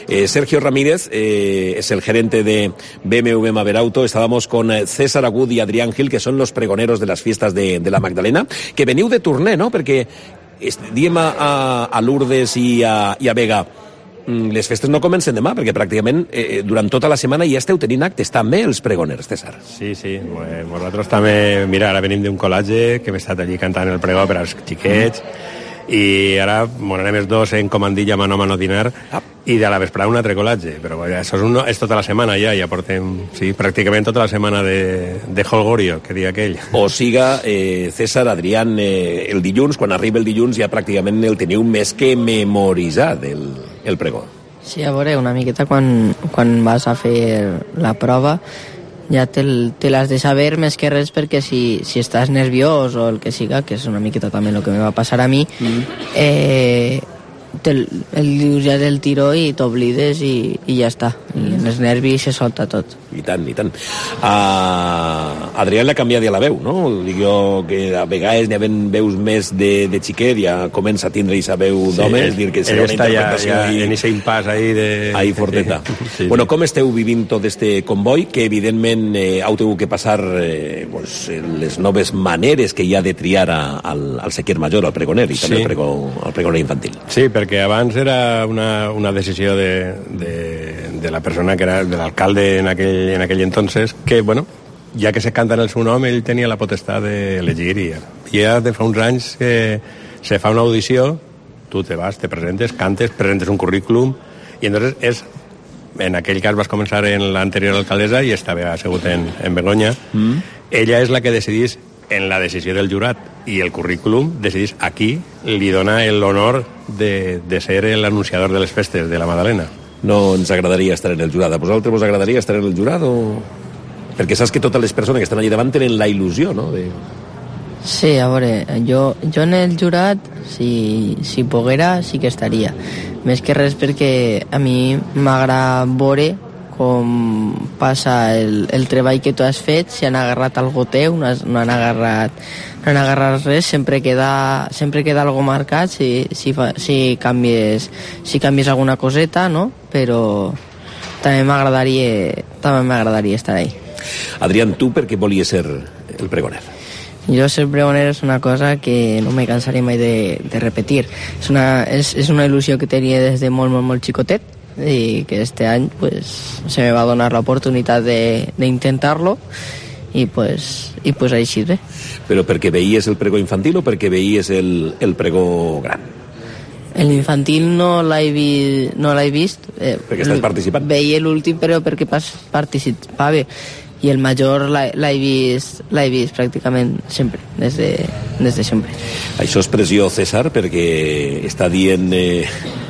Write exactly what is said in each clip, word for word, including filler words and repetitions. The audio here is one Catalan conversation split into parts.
Eh, Sergio Ramírez eh, es el gerente de B M W Maverauto. Estábamos con eh, César Agud y Adrián Gil, que son los pregoneros de las fiestas de, de la Magdalena, que veniu de turné, no? Perquè diem a, a Lourdes i a, i a Vega, les festes no comencen demà, perquè pràcticament eh, durant tota la setmana ja esteu tenint actes també els pregoners, César. Sí, sí, nosaltres també, mira, ara venim d'un col·legi que hem estat allí cantant el pregó per als xiquets, i ara bueno, anem els dos en comandilla mano a mano dinar, ah. i de la vesprada un altre col·legi, però bueno, això és, un, és tota la setmana ja, ja portem sí, pràcticament tota la setmana de, de Holgorio, que dia aquell. O siga, eh, César, Adrián, eh, el dilluns, quan arriba el dilluns ja pràcticament el teniu més que memoritzat, el, el pregó. Sí, a veure, una miqueta quan, quan vas a fer la prova ja te, te l'has de saber més que res, perquè si, si estàs nerviós o el que siga, que és una miqueta també el que me va passar a mi, mm. eh, te, el dius ja del tiró i t'oblides i, i ja està, i en els nervis se solta tot. I tant, i tant. Uh, Adrián l'ha canviat ja la veu, no? Dic jo que a vegades n'hi ha veus més de, de xiquet, ja comença a tindre aquesta veu d'home, és dir, que serà una interpretació ja, ja, ahí, en ese impàs ahí de... ahí forteta. Sí, sí. Bueno, com esteu vivint tot este comboi, que evidentment eh, heu tingut que passar eh, pues, les noves maneres que hi ha de triar a, al, al sequier major, al pregoner, i també sí. al, pregó, al pregoner infantil. Sí, perquè abans era una, una decisió de, de, de la persona que era de l'alcalde en aquell en aquell entonces, que, bueno, ja que se canta en el seu nom, ell tenia la potestat d'elegir, i ja de fa uns anys que se fa una audició, tu te vas, te presentes, cantes, presentes un currículum, i entonces és, en aquell cas vas començar en l'anterior alcaldessa i estava assegut en, en Begoña, mm. ella és la que decidís en la decisió del jurat, i el currículum decidís aquí, li dona l'honor de, de ser l'anunciador de les festes de la Magdalena. No ens agradaria estar en el jurat. A vosaltres us agradaria estar en el jurat? O... Perquè saps que totes les persones que estan allà davant tenen la il·lusió, no? De... Sí, a veure, jo, jo en el jurat, si, si poguera, sí que estaria. Més que res perquè a mi m'agrada veure com passa el, el treball que tu has fet, si han agarrat algo teu, no, has, no han agarrat no han agarrat res, sempre queda, sempre queda algo marcat si, si, fa, si, canvies, si canvies alguna coseta, no? Però també m'agradaria també m'agradaria estar ahí. Adrián, tu per què volies ser el pregoner? Jo ser pregoner és una cosa que no me cansaré mai de, de repetir. És una, és, és una il·lusió que tenia des de molt, molt, molt xicotet, i que este any pues, se me va donar la oportunitat d'intentar-lo, i pues, i pues així bé. Però perquè veies el pregó infantil o perquè veies el, el pregó gran? L'infantil no l'he vi, no vist. Eh, perquè estàs participant? Veia l'últim, però perquè participava. I el major l'he vist, l'he vist pràcticament sempre, des de, des de sempre. Això és pressió, César, perquè està dient eh,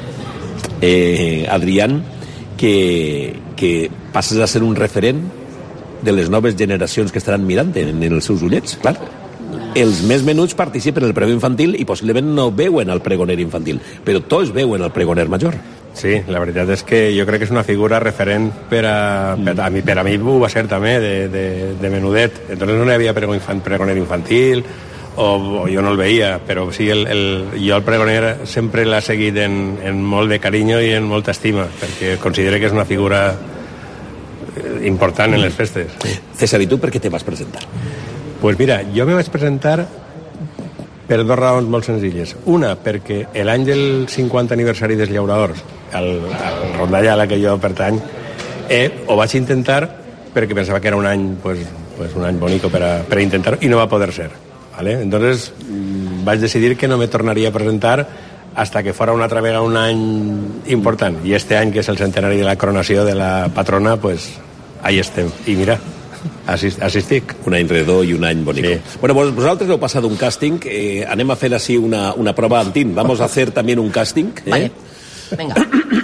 eh, Adrián que, que passes a ser un referent de les noves generacions que estaran mirant en, en els seus ullets, clar. Els més menuts participen en el pregó infantil i possiblement no veuen el pregoner infantil, però tots veuen el pregoner major. Sí, la veritat és que jo crec que és una figura referent per a, per a, mi, per a mi ho va ser també de, de, de menudet. Entonces no hi havia pregó infant, pregoner infantil o, o jo no el veia, però sí, el, el, jo el pregoner sempre l'ha seguit en, en molt de carinyo i en molta estima, perquè considero que és una figura important en les festes. Sí. César, i tu per què te vas presentar? Pues mira, jo me vaig presentar per dues raons molt senzilles. Una, perquè l'any del cinquanta aniversari dels llauradors, al, al rondalla a la que jo pertany, eh, ho vaig intentar perquè pensava que era un any, pues, pues un any bonico per a, per a intentar-ho, i no va poder ser. ¿Vale? Entonces mmm, vaig decidir que no me tornaria a presentar hasta que fora una altra vegada un any important. I este any, que és el centenari de la coronació de la patrona, pues ahí estem. I mira, Així, així estic. Un any redó i un any bonico. Sí. Bueno, vosaltres heu passat un càsting. Eh, anem a fer així una, una prova, Antín. Vamos a hacer también un casting. Eh? Vale. Venga.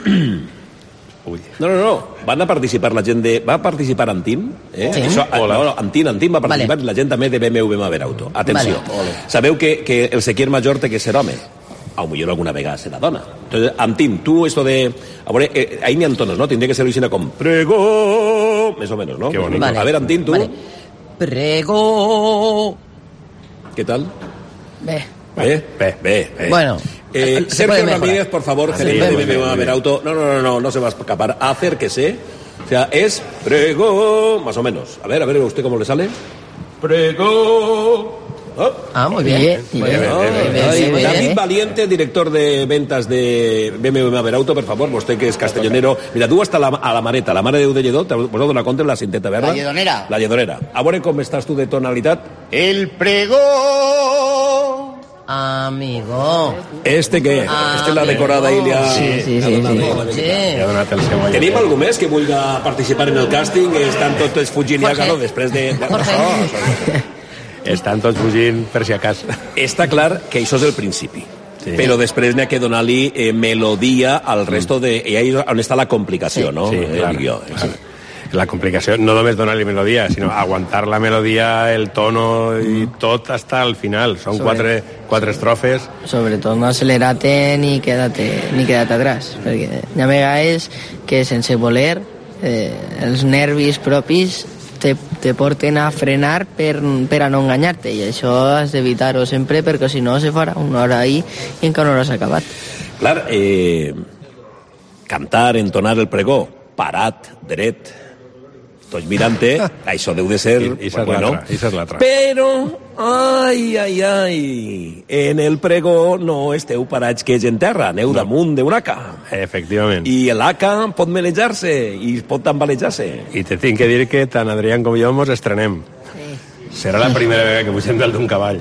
Uy. No, no, no. Van a participar la gent de... Va participar Antín. Eh? Sí. Això, no, no, Antín, Antín va participar, vale. La gent també de B M W Maverauto. Atenció. Vale. Sabeu que, que el sequier major té que ser home. A lo mejor alguna vegada serà dona. Entonces, Antín, tú esto de... A ver, eh, ahí ni en tonos, ¿no? Tendría que ser Luisina con prego... Más o menos, ¿no? Qué bonito. Vale. A ver, Antín, tú... Vale. Prego... ¿Qué tal? Bé. Bé, bé, bé, bé. Bueno. Eh, Sergio Ramírez, por favor, sí, gerente de muy B M W Haberauto. No, no, no, no, no se va a escapar. Acérquese. O sea, es pregó, más o menos. A ver, a ver, ¿usted cómo le sale? Pregó. Oh. Ah, muy bien. bien, bien, bien, oh, bien, bien, David, bien David bien. Valiente, director de ventas de B M W Haberauto, per favor, vostè que és castellonero. Mira, tu està a la, a la Mareta, la mare de de Lledó, t'has donat compte la cinteta verda? La lledonera. La lledonera. A veure com estàs tu de tonalitat. El pregó. Amigo. Este què? Ah, este l'ha decorada i li ha... Sí, sí, sí. sí, sí. Ja ha donat el seu allò. Tenim algú més que vulgui participar en el càsting? Estan tots fugint ja, claro, després de... de... Jorge. Estan tots fugint per si a casa. Està clar que això és el principi. Sí. Però després n'hi ha que donar-li eh, melodia al resto de... I ahí on està la complicació, Sí. no? Sí, Eh, clar, dic jo. clar. La complicació no només donar-li melodia, sinó aguantar la melodia, el tono i tot hasta el final. Són Sobre- quatre, quatre estrofes. Sobretot no accelerate ni quédate, ni quédate atrás, perquè hi ha vegades que sense voler eh, els nervis propis te, te porten a frenar per, per a no enganyar-te, i això has d'evitar-ho sempre, perquè si no se farà una hora ahí i encara no l'has acabat. Clar, eh, cantar, entonar el pregó, parat, dret, tots mirant-te, això deu de ser... I- i esa és l'altra, i esa és l'altra. Però, ai, ai, ai, en el pregó no esteu parats que és en terra, aneu no. damunt d'un aca. Efectivament. I l'aca pot melejar-se i pot tambalejar-se. I te tinc que dir que tant Adrián com jo mos estrenem. Serà la primera vegada que pugem dalt d'un cavall.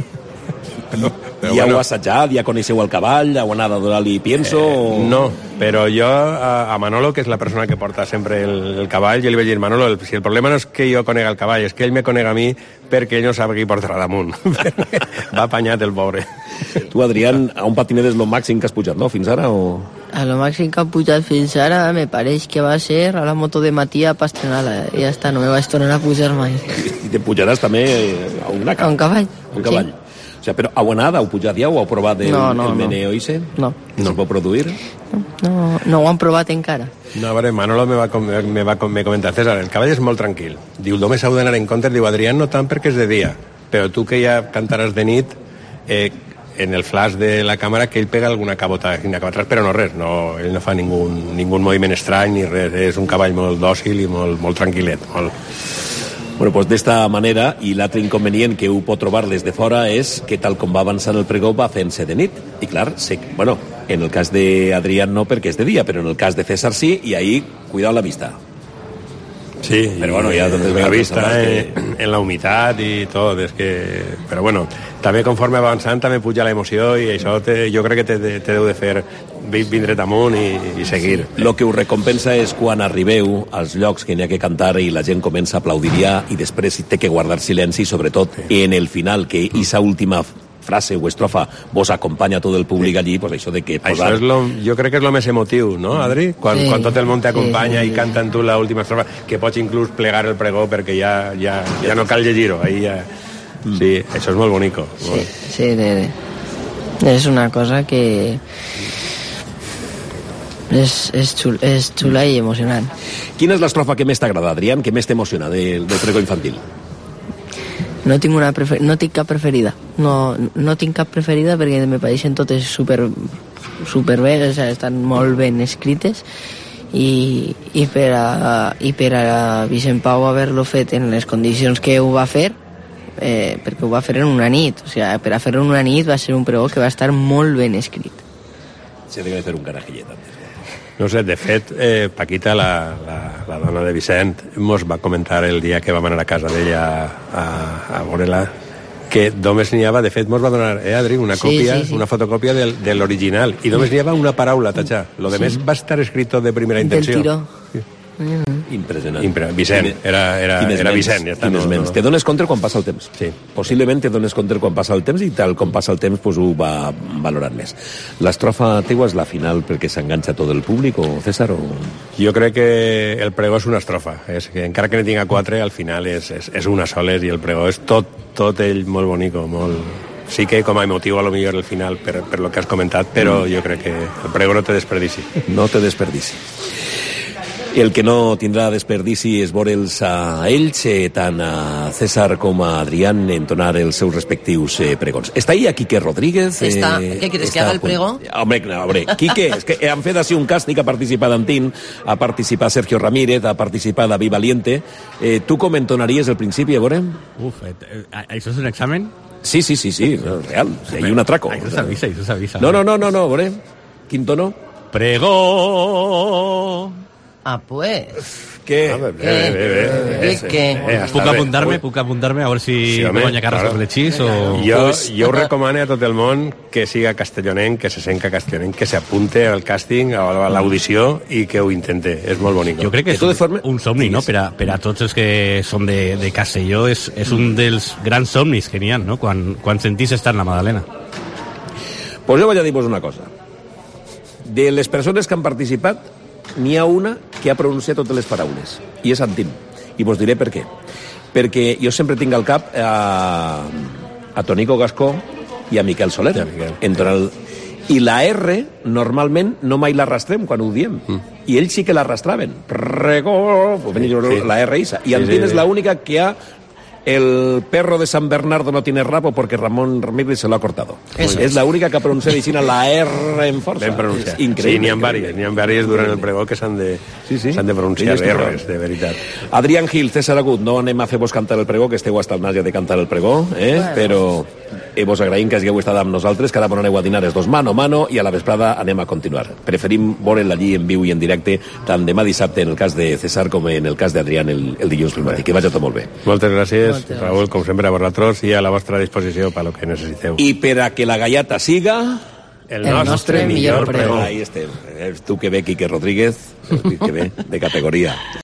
Però, però ja bueno, heu assajat, ja coneixeu el cavall, heu anat a donar-li pienso... eh, no, però jo a, a Manolo, que és la persona que porta sempre el, el cavall, jo li vaig dir, Manolo, el, si el problema no és que jo conega el cavall, és que ell me conega a mi perquè ell no sap qui portarà damunt. Va apanyat el pobre. Tu, Adrián, a un patinet és el màxim que has pujat, no?, fins ara, o...? A lo màxim que han pujat fins ara me pareix que va ser a la moto de Matia per estrenar-la, i ja està, no me vaig tornar a pujar mai. I te pujaràs també a un aca? A un cavall. A un cavall. Sí. O sea, però heu anat, heu pujat ja, o heu provat el, No, no, el no. meneo ise? No. No es pot produir? No, no ho han provat encara. No, a veure, Manolo me va, com- me va com- me comenta, César, el cavall és molt tranquil. Diu, només heu d'anar en compte, diu, Adrián, no tant perquè és de dia, però tu que ja cantaràs de nit, eh, en el flash de la càmera que ell pega alguna cabota cap atrás, però no res, no, ell no fa ningú, ningú moviment estrany ni res, és un cavall molt dòcil i molt, molt tranquil·let. Molt... Bueno, pues d'esta manera, i l'altre inconvenient que ho pot trobar des de fora és que tal com va avançant el pregó va fent-se de nit. I clar, sé, bueno, en el cas d'Adrián no perquè és de dia, però en el cas de César sí, i ahí, cuidado la vista. Sí, Però bueno, ja tantes la vegades vista sabràs eh, que- en la humitat i tot, és que... Però bueno, també conforme va avançant també puja la emoció i això te, jo crec que te, te, te deu de fer vi- vindre amunt i, i seguir. Lo que us recompensa és quan arribeu als llocs que n'hi ha que cantar i la gent comença a aplaudir ja i després té que guardar silenci, sobretot en el final, que esa última frase o estrofa vos acompanya a tot el públic allí, pues això de que posar... Això és lo, jo crec que és el més emotiu, no, Adri? Quan, Sí, quan tot el món t'acompanya sí, sí, i sí. canten tu l'última estrofa, que pots inclús plegar el pregó perquè ja, ja, ja no cal llegir-ho. Ahí ja... Sí, això és molt bonico. Sí, Molt. sí, de, de. És una cosa que és, és, xul, és xula i emocionant. Quina és l'estrofa que més t'agrada, Adrián, que més t'emociona del, del pregó infantil? No tinc, una prefer... no tinc cap preferida. No, no tinc cap preferida perquè me pareixen totes super, super bé, o sigui, estan molt ben escrites i, i, per a, i per a Vicent Pau haver-lo fet en les condicions que ho va fer, eh, perquè ho va fer en una nit, o sigui, per a fer-ho en una nit va ser un pregó que va estar molt ben escrit. Se debe fer un carajillet antes. No sé, de fet, eh, Paquita, la, la, la dona de Vicent, mos va comentar el dia que vam anar a casa d'ella a, a veure-la, que només n'hi havia, de fet, mos va donar, eh, Adri, una Sí, còpia, sí, sí. una fotocòpia del, de l'original, i només n'hi havia una paraula, tatxà. Lo de més va estar escrito de primera Del intenció. tiró. Impressionant. Impre- Vicent, era- era- Quines era ments, Vicent, ja està, quines no- ments. no. Te dones compte quan passa el temps. Sí. Possiblement te dones compte quan passa el temps i tal com passa el temps pues, ho va valorant més. L'estrofa teua és la final perquè s'enganxa tot el públic, o César? O... Jo crec que el pregó és una estrofa. És que encara que ne tinga quatre, al final és, és, és una sola i el pregó és tot, tot ell molt bonico, molt... Sí que com a emotiu a lo millor el final per, per lo que has comentat, però jo crec que el pregó no té desperdici. No te desperdici. El que no tindrà desperdici és veure'ls a ells, eh, tant a César com a Adrián, entonar els seus respectius eh, pregons. Està ahí a Quique Rodríguez. Eh, Está. ¿Qué quieres, que haga el pregó? Hombre, no, hombre, Quique, es que han fet així un càsting, ha participat Antín, ha participat Sergio Ramírez, ha participat David Valiente. Eh, tu com entonaries el principi, a veure? Uf, eh, eh, ¿eso es un examen? Sí, sí, sí, sí, no, real. Sí, hay un atraco. Eso se avisa, eso se avisa. No, no, no, no, no, a veure. Quin tono? Pregó. Ah, pues. Què? Ah, bé, bé, bé, bé. ¿Qué? ¿Qué? Eh, Puc està bé. apuntar-me, Ui. puc apuntar-me a veure si Sí, sí, home, guanya Carles claro. sobre l'hechís o... Jo, Pues- jo ho recomano a tot el món que siga castellonenc, que se senta castellonenc, que s'apunte al càsting, a l'audició i que ho intente. És molt bonic. Jo crec que De és totes formes- un somni, no? Per a, per a tots els que són de, de Castelló, és, és un dels grans somnis que n'hi ha, no? Quan, quan sentís estar en la Madalena. Pues jo vaig a dir-vos una cosa. De les persones que han participat, n'hi ha una que ha pronunciat totes les paraules, i és Antín. I vos diré per què. Perquè jo sempre tinc al cap a, a Tonico Gascó i a Miquel Soler. Ja, Miquel. Entre el, I la R, normalment, no mai l'arrastrem quan ho diem. Mm. I ells sí que l'arrastraven. Pregó... Pues sí, sí. La R isa. I Sí, Antín sí, és sí. l'única que ha... El perro de San Bernardo no tiene rabo porque Ramón Ramírez se lo ha cortado. Eso es es. la única que ha pronunciado y sin la R en força. Ben pronunciat. És increïble. Sí, n'hi ha increïble. vàries, n'hi ha vàries durant el pregó que s'han de, Sí, sí. s'han de pronunciar Sí, estic R's, d'acord. de veritat. Adrián Gil, César Agut, no anem a fer-vos cantar el pregó, que esteu hasta el nas ja de cantar el pregó, eh? Bueno. Però eh, vos agraïm que hagueu estat amb nosaltres, que ara bon aneu a dinar els dos mano a mano i a la vesprada anem a continuar. Preferim veure'l allí en viu i en directe, tant demà dissabte en el cas de César com en el cas d'Adrián el, el dilluns climàtic. Que vagi tot molt bé. Moltes gràcies, Moltes Raúl, com sempre a vosaltres i a la vostra disposició per lo que necessiteu. I per a que la gallata siga... El, El nostre millor pregó. Ahí estem. És tu que ve, Quique Rodríguez, que ve de categoria.